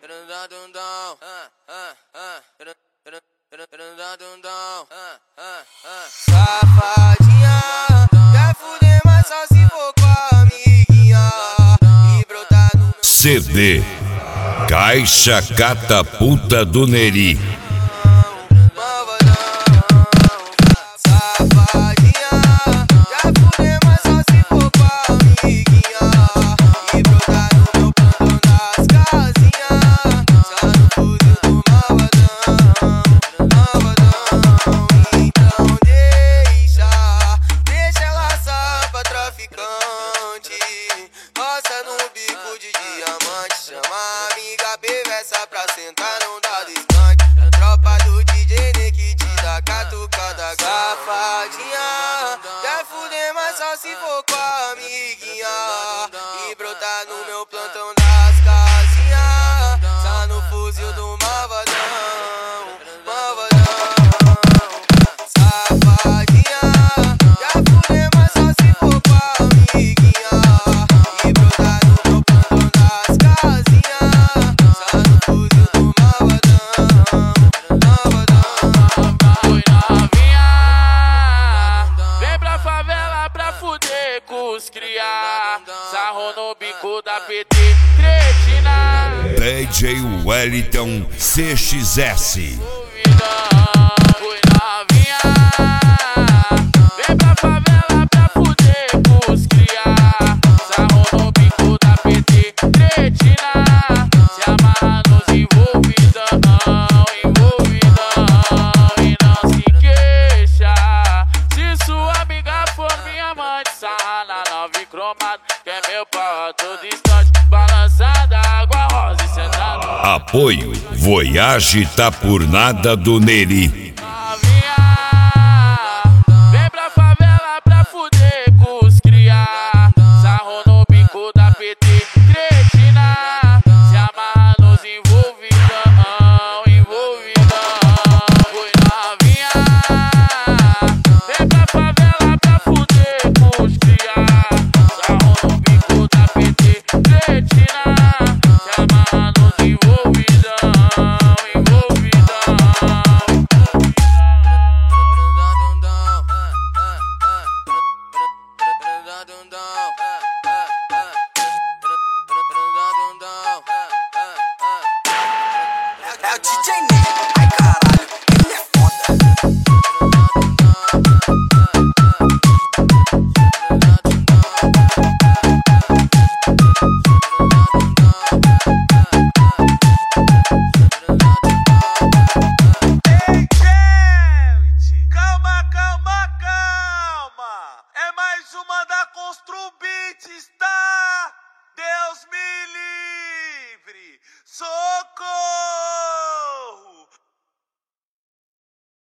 Safadinha, quer fuder, mas só se for com a amiguinha e brotar no meu CD Caixa Catapulta do Neri. Safadinha, quer fuder, mas só se for com a amiguinha e brotar no meu plantão das casinhas. Só no fuzil do malvadão. Então deixa ela assar pra traficante. Roça no bico de diamante. Chama a amiga perversa pra sentar, não dá descante. A tropa do DJ Nick te dá catucada. Safadinha, quer fuder, mas só se for com a amiguinha e brotar no meu plantão das casinhas. Só no fuzil do malvadão. Safadinha, quer fuder, mas só se for com a amiguinha e brotar no meu plantão das casinhas. Só no fuzil do malvadão. Oi novinha, vem pra favela pra fuder com os cria. Sarro no bico da PT, cretina. DJ Wellington CXS. Oi novinha, vem pra favela pra fuder com os cria. Sarro no bico da PT, cretina. Se amarra nos envolvidão, e não se queixa. Se sua amiga for minha amante, sarra na nove cromada, que é meu pau todo distante, balançada, água rosa e sentado. Apoio Voyage tá por nada do Neri. Novinha, vem pra favela pra fuder com os cria. Sarro no bico da PT, cretina. Se amarra nos envolvidão. Oi novinha, vem pra favela pra fuder com os cria. Sarro no bico da PT, cretina. Se amarra nos envolvidão. É o DJ Nick, ai caralho, ele é foda. Ei, gente, calma. É mais uma da Constru Beats, tá? Deus me livre. Sou